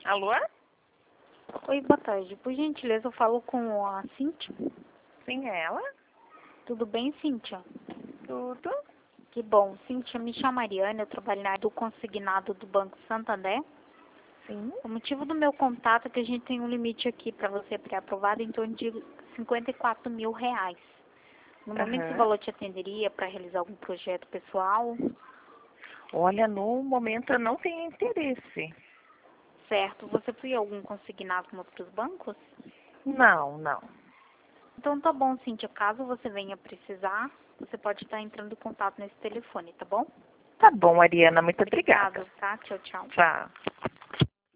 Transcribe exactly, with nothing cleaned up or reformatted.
Alô? Oi, boa tarde. Por gentileza, eu falo com a Cíntia. Sim, é ela? Tudo bem, Cíntia? Tudo? Que bom. Cíntia, me chamo Mariana, eu trabalho na área do consignado do Banco Santander. Sim. O motivo do meu contato é que a gente tem um limite aqui para você pré-aprovado em torno de cinquenta e quatro mil reais. No momento, esse Aham. valor te atenderia para realizar algum projeto pessoal? Olha, no momento eu não tenho interesse. Certo. Você foi algum consignado com outros bancos? Não, não. Então tá bom, Cíntia. Caso você venha precisar, você pode estar entrando em contato nesse telefone, tá bom? Tá bom, Ariana, muito Obrigada, obrigada. tá? Tchau, tchau. Tchau.